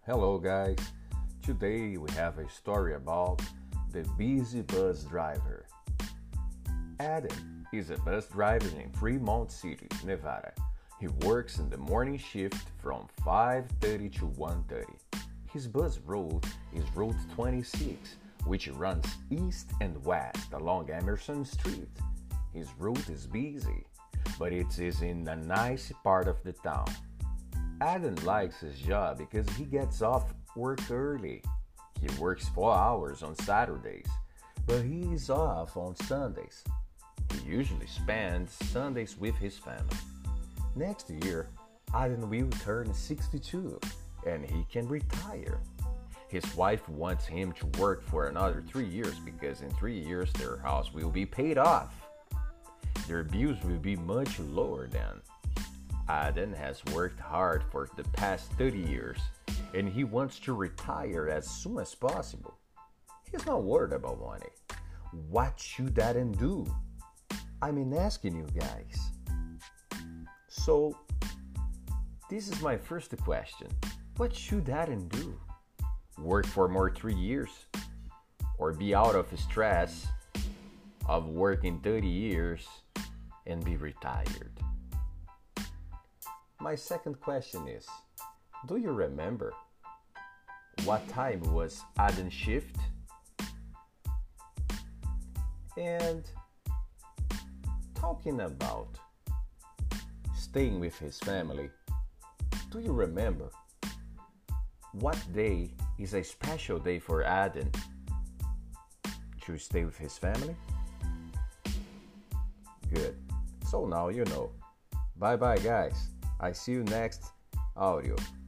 Hello, guys. Today we have a story about the busy bus driver. Adam is a bus driver in Fremont City, Nevada. He works in the morning shift from 5:30 to 1:30. His bus route is Route 26, which runs east and west along Emerson Street. His route is busy, but it is in a nice part of the town. Adam likes his job because he gets off work early. He works 4 hours on Saturdays, but he is off on Sundays. He usually spends Sundays with his family. Next year, Adam will turn 62 and he can retire. His wife wants him to work for another 3 years because in 3 years their house will be paid off. Their bills will be much lower then. Adam has worked hard for the past 30 years and he wants to retire as soon as possible. He's not worried about money. What should Adam do? Asking you guys. So, this is my first question. What should Adam do? Work for more 3 years? Or be out of stress of working 30 years and be retired? My second question is, do you remember what time was Adam's shift? And talking about staying with his family, do you remember what day is a special day for Adam to stay with his family? Good. So now you know. Bye bye, guys. I see you next audio.